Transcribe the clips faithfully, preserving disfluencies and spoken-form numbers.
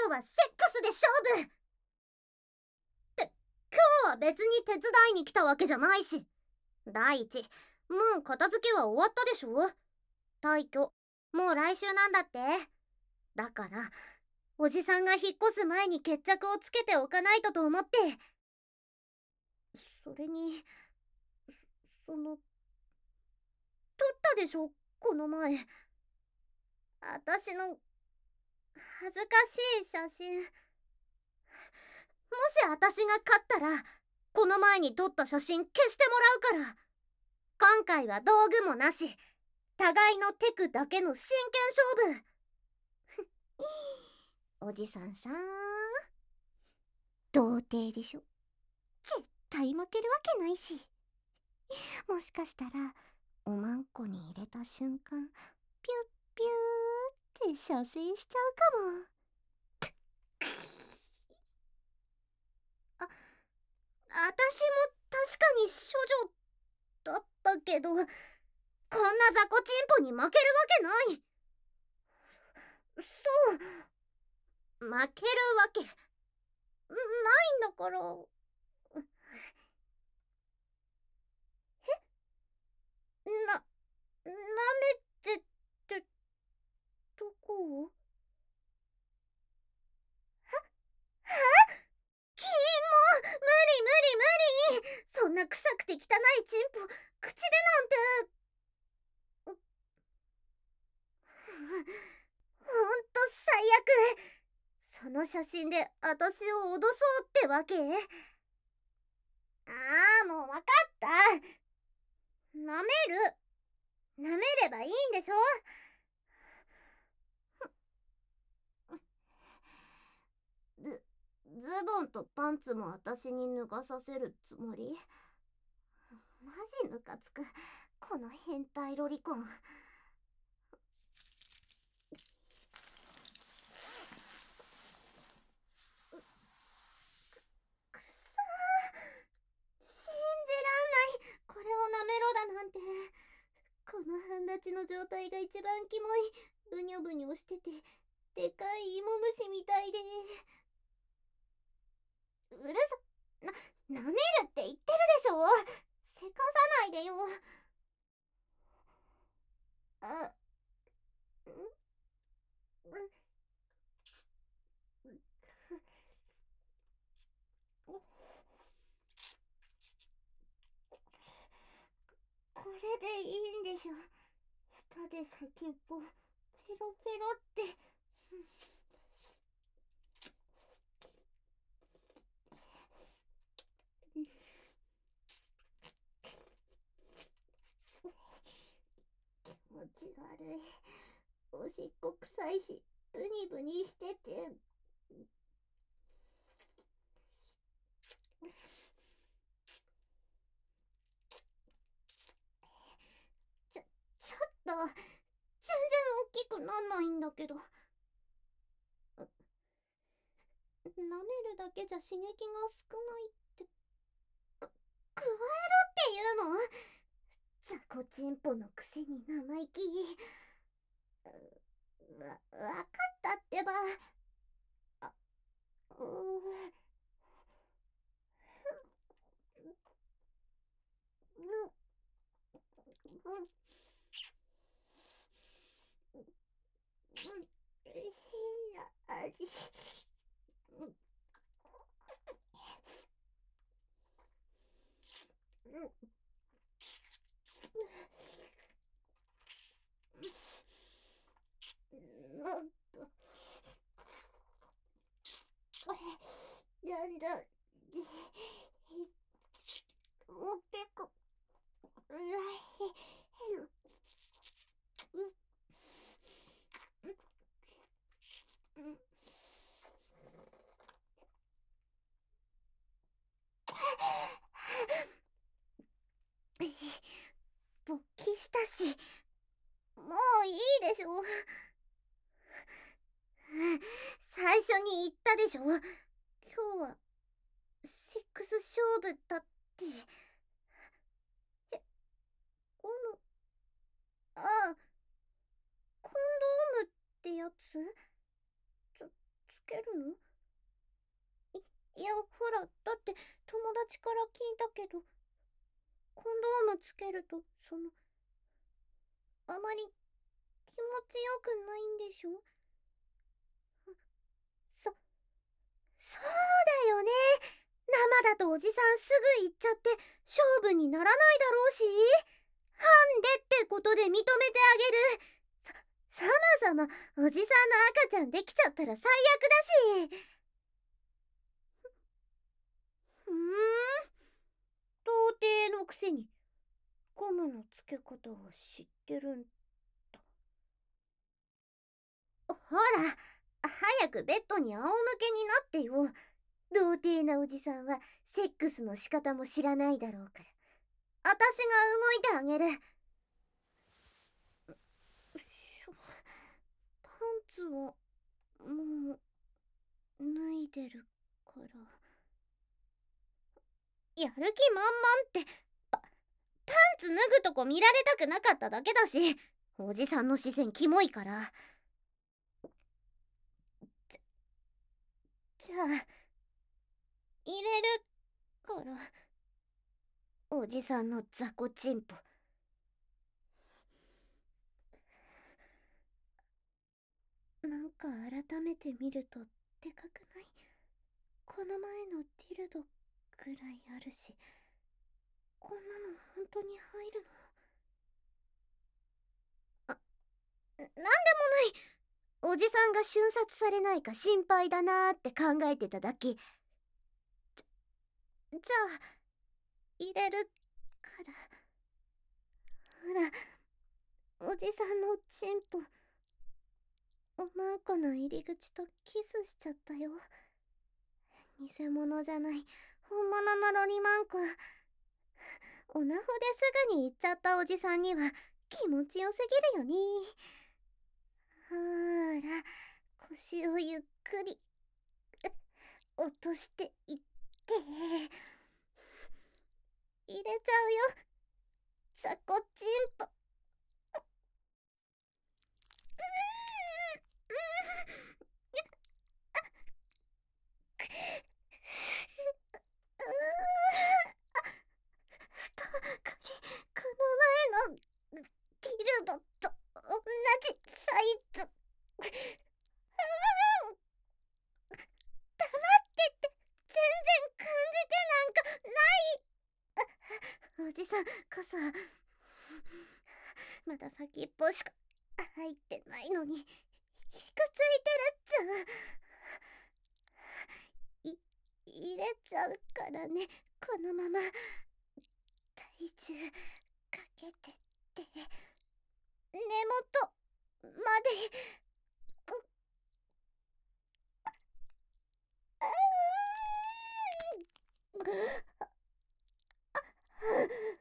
今日はセックスで勝負って、今日は別に手伝いに来たわけじゃないし。第一、もう片付けは終わったでしょ。退去もう来週なんだって。だからおじさんが引っ越す前に決着をつけておかないとと思って。それにその撮ったでしょ、この前あたしの恥ずかしい写真。もしあたしが勝ったらこの前に撮った写真消してもらうから。今回は道具もなし、互いのテクだけの真剣勝負おじさんさん、童貞でしょ。絶対負けるわけないし。もしかしたらおまんこに入れた瞬間、ピュッピューって射精しちゃうかも。あ、あたしも確かに処女だったけど、こんな雑魚チンポに負けるわけない。そう、負けるわけないんだから。え、な、なめてってどこを？ははキモ、無理無理無理。そんな臭くて汚いチンポ口でなんて。ほんと最悪。その写真であたしを脅そうってわけ？ああ、もうわかった。なめるなめればいいんでしょ。ズ、ズボンとパンツもあたしに脱がさせるつもり？マジムカつく、この変態ロリコン。くそー、信じらんない。これをなめろだなんて。この半立ちの状態が一番キモい。ブニョブニョしててでかい芋虫みたいで。うるさ、な、なめるって言ってるでしょ。せかさないでよ。あ、ん、ん、これでいいんでしょ。下で先っぽペロペロって。気持ち悪い。おしっこ臭いしブニブニしてて。ちょ、ちょっと全然大きくなんないんだけど。なめるだけじゃ刺激が少ないって。く、加えろっていうの？雑魚チンポのくせに生意気。わ、わかったってば。あ、うー、う、う、う、変な味。なんと、なんだ、もう結構、うわ、へ、へ、う、う、う、勃起したし、もういいでしょ。最初に言ったでしょ、今日はセックス勝負だって。え、ゴム、ああ、コンドームってやつ？つ、 けるの？い、いや、ほら、だって友達から聞いたけど、コンドームつけると、その、あまり気持ちよくないんでしょ？そ、そうだよね。生だとおじさんすぐ行っちゃって勝負にならないだろうし、ハンデってことで認めてあげる。さ、さまざまおじさんの赤ちゃんできちゃったら最悪だし。ふーん、童貞のくせにゴムのつけ方を知ってるんだ。ほら、早くベッドに仰向けになってよ。童貞なおじさんはセックスの仕方も知らないだろうから。あたしが動いてあげる。パンツはもう脱いでるから。やる気満々ってパ、パンツ脱ぐとこ見られたくなかっただけだし、おじさんの視線キモいから。じゃあ入れるから、おじさんの雑魚チンポ。なんか改めて見るとでかくない？この前のディルドぐらいあるし、こんなの本当に入るの？あ、なんでもない。おじさんが瞬殺されないか心配だなーって考えてただけ。じゃ、じゃあ入れるから。ほら、おじさんのチンポ、おまんこの入り口とキスしちゃったよ。偽物じゃない、本物のロリマンコ。オナホですぐに行っちゃったおじさんには気持ちよすぎるよね。ほーら、腰をゆっくり落としていって入れちゃうよ、雑魚チンポ。この前のティルドと同じサイズ。黙ってって、全然感じてなんかない。おじさんこそまだ先っぽしか入ってないのにひくついてるっちゃ。い入れちゃうからね、このまま体重かけてって根元まで。うー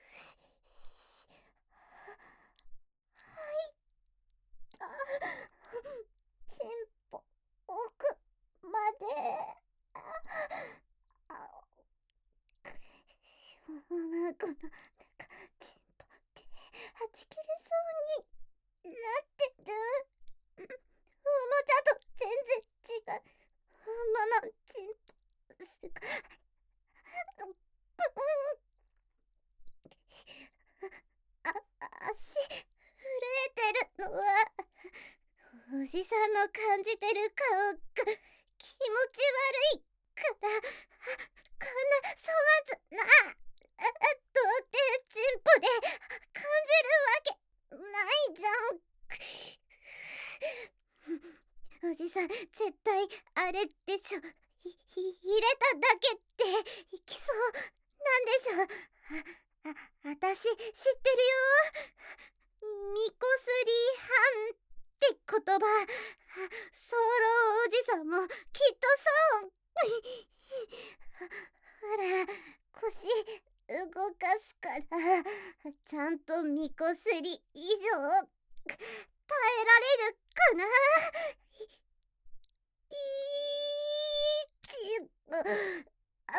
チンポ奥まで。この中チンポってはち切れそうになってる。おもちゃと全然違う本物チンポ。すごい。あ、足震えてるのはおじさんの感じてる顔が気持ち悪いから。こんな粗末な童貞チンポで感じるわけないじゃん。おじさん絶対あれでしょ、ひ、ひ、入れただけっていきそうなんでしょ。あ、あ、あたし知ってるよ。みこすりはんって言葉。ソロおじさんもきっとそう。ほら、腰動かすからちゃんとみこすり以上耐えられるかな。い、いち、あ、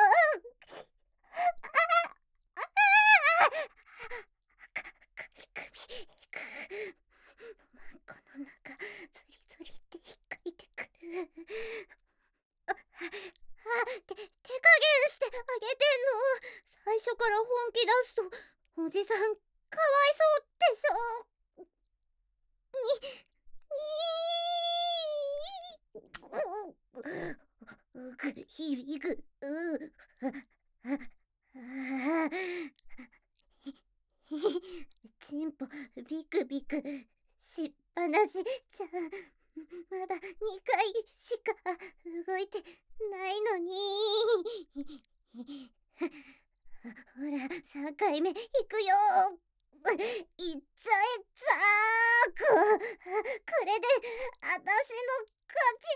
この中ゾリゾリって引っかいてくる。 あ、て、手加減してあげてんの。最初から本気出すと、おじさん、かわいそうでしょ。に、にー。ぐ、ひびぐ、う、あ、あ、チンポ、ビクビク、しっぱなしじゃ、まだにかいしか動いてないのに。ほら、さんかいめいくよ。いっちゃえざーこ。これであたしの勝ち。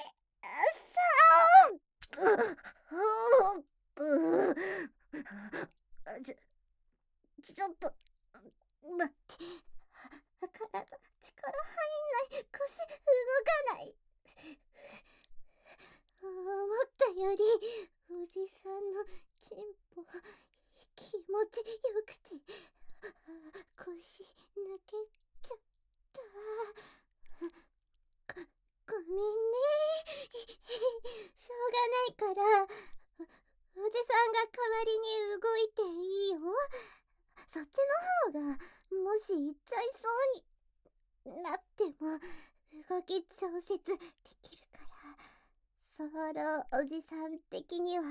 さあ、ちょ、ちょっと待って。体、力入んない。腰動かない。思ったよりおじさんのチンポ気持ちよくて腰抜けちゃった。ご、ごめんね。しょうがないからおじさんが代わりに動いていいよ。そっちの方がもし行っちゃいそうになっても動き調節できるから。ソロおじさん的には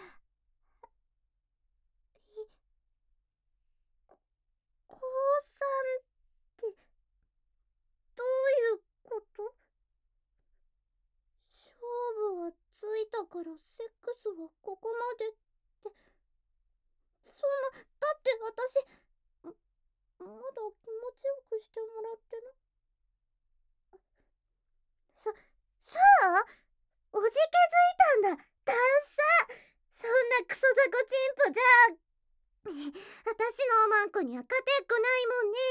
こうさんってどういうこと？勝負はついたからセックスはここまでって。そんな、だって私まだ気持ちよくしてもらってな。そ、そうおじけづいたんだ。ダンサー。そんなクソザコチンポじゃ私のおまんこには勝てっこないもんね。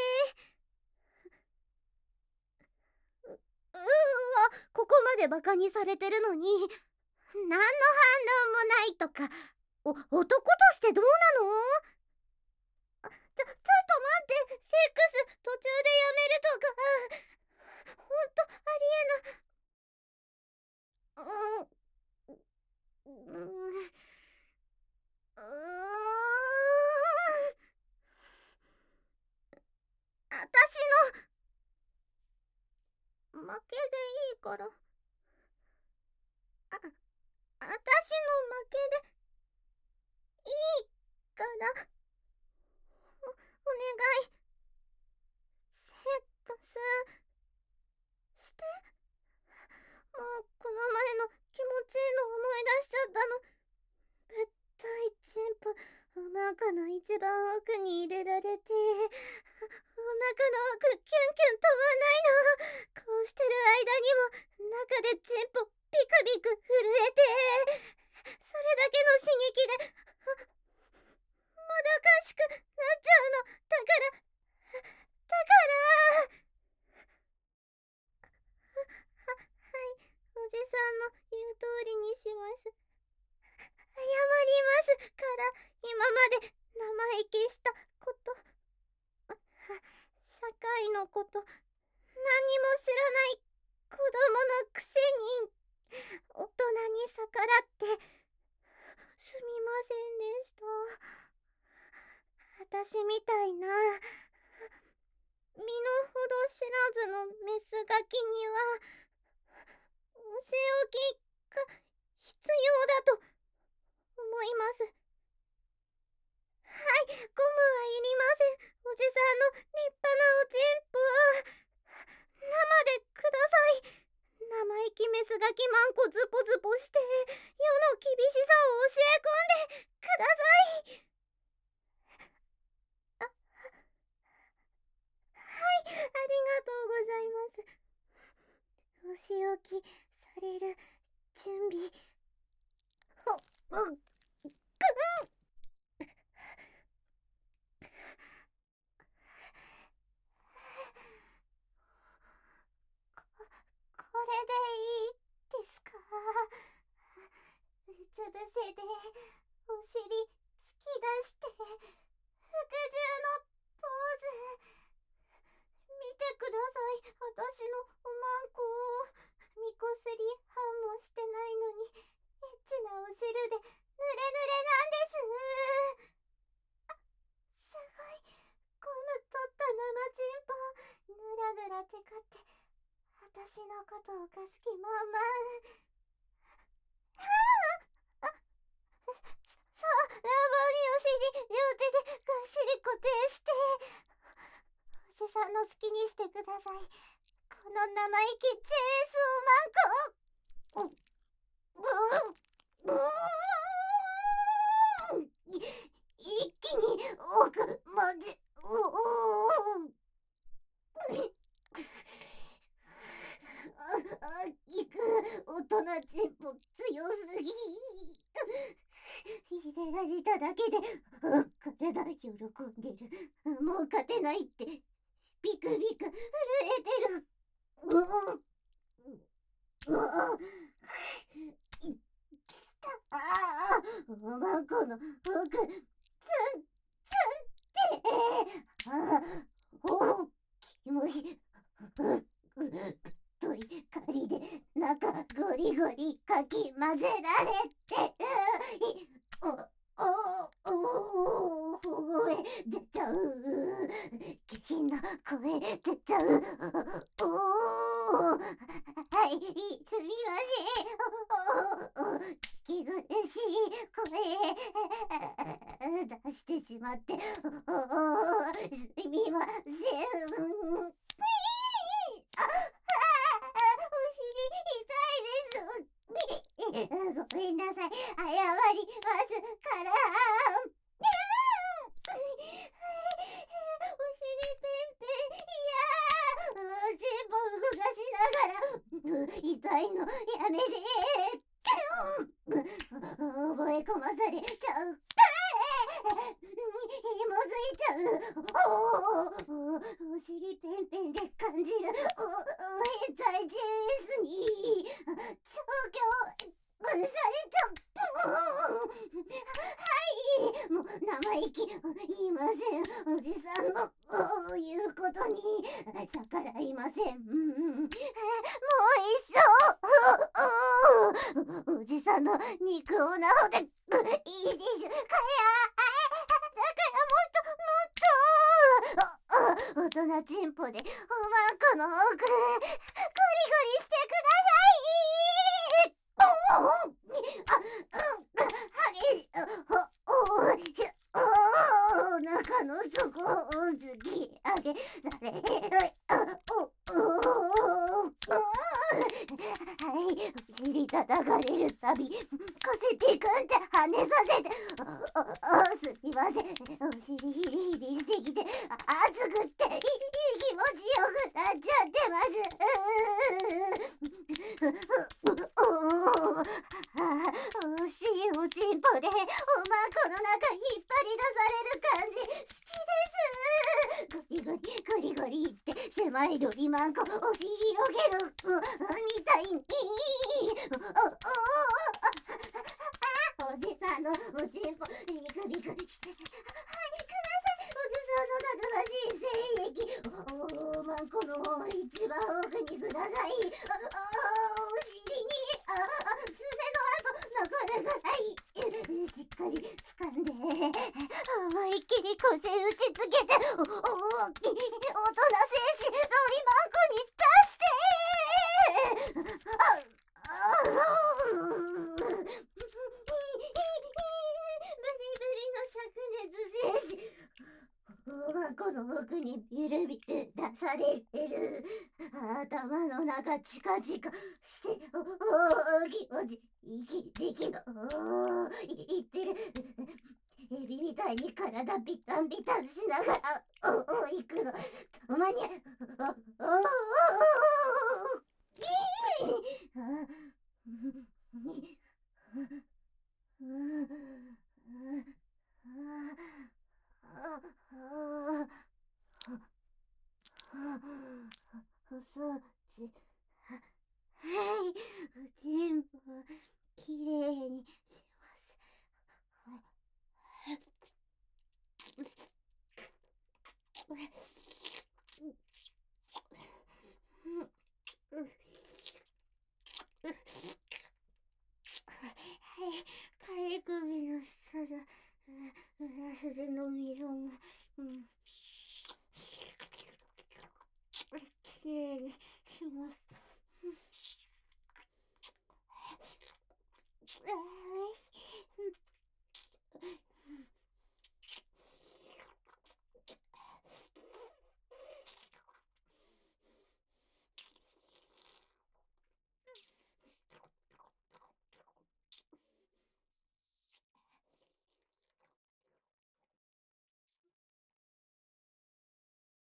う、うーわ、ここまでバカにされてるのに何の反論もないとか。お、男としてどうなの？ちょ、ちょっと待って。セックス途中でやめるとかほんとありえない。うーん、うーん、うーん、あたしの負けでいいから。あ、あたしの負けでいいからお、お願い。セックスして。もうこの前の気持ちいいの思い出しちゃったの。ぶっといチンポお腹の一番奥に入れられて、お腹の奥キュンキュン止まんないの。こうしてる間にも中でチンポビクビク震えて、それだけの刺激でもどかしくなっちゃうの。だからだからは、はい、おじさんの言う通りにします。謝りますから今まで生意気したこと、社会のこと何も知らない子供のくせに大人に逆らってすみませんでした。私みたいな身の程知らずのメスガキにはお仕置きが必要だと思います。はい、ゴムはいりません。おじさんの立派なおちんぽ生でください。生意気メスガキマンコズポズポして世の厳しさを教え込んでください。あ、はい、ありがとうございます。お仕置きされる準備。ほ、う、くん。これでいいですか？うつ伏せでお尻突き出して服従のポーズ。見てください、私のおまんこを。みこせ私のことをかすきまんまん。あ、さあ、ラバーにお尻両手でがっしり固定して、おじさんの好きにしてください。この生意気チェーンソーマンコ。うううーん、一気に奥まで。ううーあ、あ、きく、大人チンポ強すぎ。入れられただけで、あ、体喜んでる。もう勝てないって、ビクビク震えてる。うううわ、きた。ああ、おまんこの奥、ツンツンって。ああ、おお、気持ち、うっ、太い針で中ゴリゴリかき混ぜられて、おおおお声出ちゃう、下品な声出ちゃう。おお、はい、すみません。おお、聞き苦しい声出してしまって、おお、すみません。あ、お尻痛いです。ごめんなさい。謝りますから。お尻ペンペン、いやー、全部動かしながら、痛いのやめて。覚え込まされちゃう。ひもづいちゃう。おお、お尻ペンペンで感じる。お、お変態ジェスに調教されちゃう。はい、もう生意気言いません。おじさんの言うことに逆らいません。もう一生おじさんの肉をなほでいいですかや。だからもっともっと大人チンポでおまんこの奥ゴリゴリしてください。おお、あ、激しい。おお、おお、中の底を突き上げられる。おお、はい、お尻叩かれるたび腰ピクンって跳ねさせて、おお、すみません。お尻ヒリヒリしてきて熱くって気持ちよくなっちゃってます。おお、おしいおちんぽでおまんこの中引っ張り出される感じ好きです。ゴリゴリゴリゴリって狭いロリマンコ押し広げるみたいに。おお、おじさんのおちんぽビクビクして、はい、ください。おじさんのたくましい精液おおまんこの一番奥にください。おお、お尻にああ爪の跡残るぐらいしっかり掴んで思いっきり腰打ちつけて、おお、大人精子ロリマンコに出して、ああブリブリの灼熱精子おまんこの奥にビルビル出されてる。頭の中チカチカしておお気持ち息できる。おおいってる。エビみたいに体ビタンビタンしながらおお行くの。たまにおおおおいあお掃除。はい、おちんぽきれいにします。はい、かゆ首の下だ。裏袖の溝も、うん